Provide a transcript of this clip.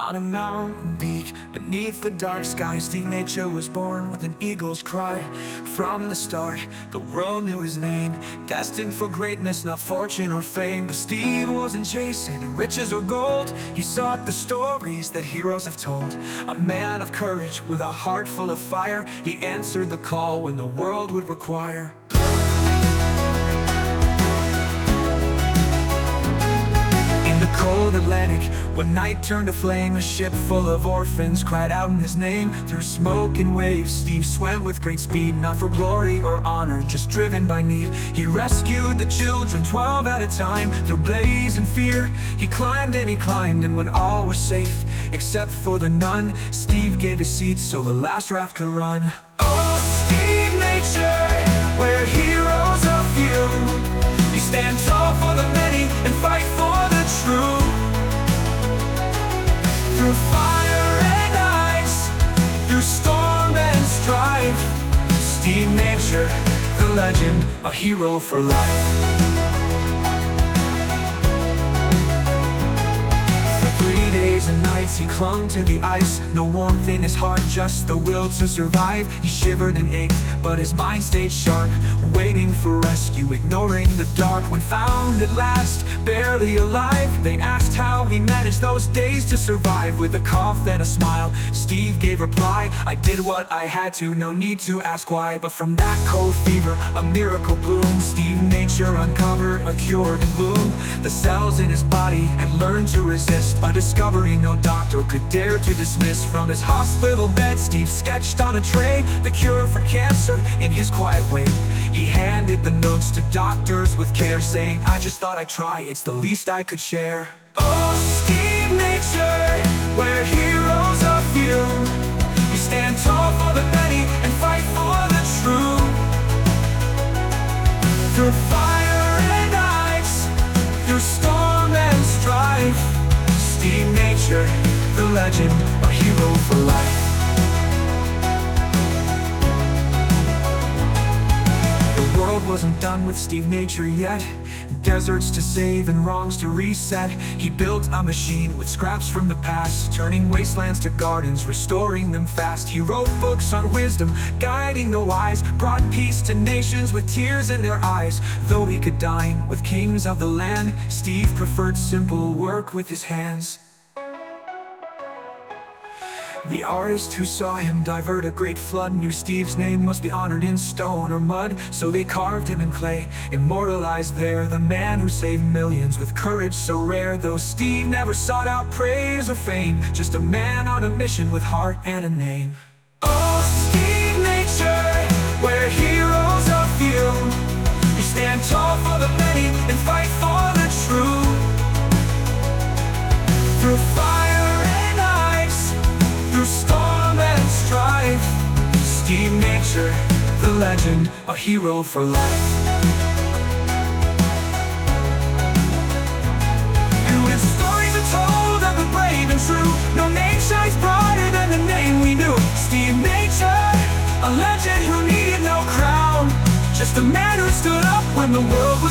On a mountain peak, beneath the dark sky, Steve Nature was born with an eagle's cry. From the start, the world knew his name, destined for greatness, not fortune or fame. But Steve wasn't chasing riches or gold. He sought the stories that heroes have told. A man of courage with a heart full of fire, he answered the call when the world would require. Cold Atlantic, when night turned to flame, a ship full of orphans cried out in his name. Through smoke and waves, Steve swam with great speed, not for glory or honor, just driven by need. He rescued the children, 12 at a time, through blaze and fear. He climbed, and when all was safe, except for the nun, Steve gave his seat so the last raft could run. Oh, Steve Nature, where heroes are few, you stand tall for the many and fight for the true. Through fire and ice, through storm and strife, Steve Nature, the legend, a hero for life. For 3 days and nights he clung to the ice, no warmth in his heart, just the will to survive. He shivered and ached, but his mind stayed sharp, waiting for rescue, ignoring the dark. When found at last, barely alive, they asked how he managed those days to survive. With a cough and a smile, Steve gave reply, I did what I had to, no need to ask why. But from that cold fever, a miracle bloomed. Steve Nature uncovered a cure in bloom. The cells in his body had learned to resist, a discovery no doctor could dare to dismiss. From his hospital bed, Steve sketched on a tray the cure for cancer in his quiet way. He handed the notes to doctors with care, saying, I just thought I'd try, it's the least I could share. Oh, Steve Nature, where heroes are few, you stand tall for the many and fight for the true. Through fire and ice, through storm and strife, Steve Nature, the legend, a hero for life. The world wasn't done with Steve Nature yet. Deserts to save and wrongs to reset. He built a machine with scraps from the past, turning wastelands to gardens, restoring them fast. He wrote books on wisdom, guiding the wise, brought peace to nations with tears in their eyes. Though he could dine with kings of the land, Steve preferred simple work with his hands. The artist who saw him divert a great flood knew Steve's name must be honored in stone or mud. So they carved him in clay, immortalized there, the man who saved millions with courage so rare. Though Steve never sought out praise or fame, just a man on a mission with heart and a name. Oh, Steve Nature, where heroes are few, you stand tall for the many and fight for the true. Through fire and ice, through storm and strife, Steve Nature, the legend, a hero for life. And when stories are told of the brave and true, no name shines brighter than the name we knew. Steve Nature, a legend who needed no crown, just a man who stood up when the world was